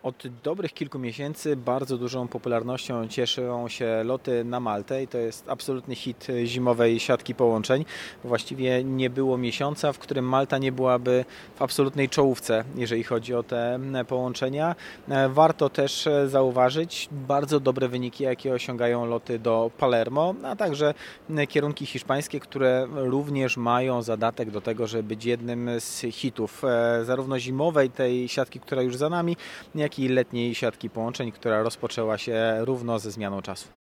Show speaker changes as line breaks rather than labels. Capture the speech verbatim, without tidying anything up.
Od dobrych kilku miesięcy bardzo dużą popularnością cieszą się loty na Maltę i to jest absolutny hit zimowej siatki połączeń. Właściwie nie było miesiąca, w którym Malta nie byłaby w absolutnej czołówce, jeżeli chodzi o te połączenia. Warto też zauważyć bardzo dobre wyniki, jakie osiągają loty do Palermo, a także kierunki hiszpańskie, które również mają zadatek do tego, żeby być jednym z hitów zarówno zimowej tej siatki, która już za nami, jak i letniej siatki połączeń, która rozpoczęła się równo ze zmianą czasu.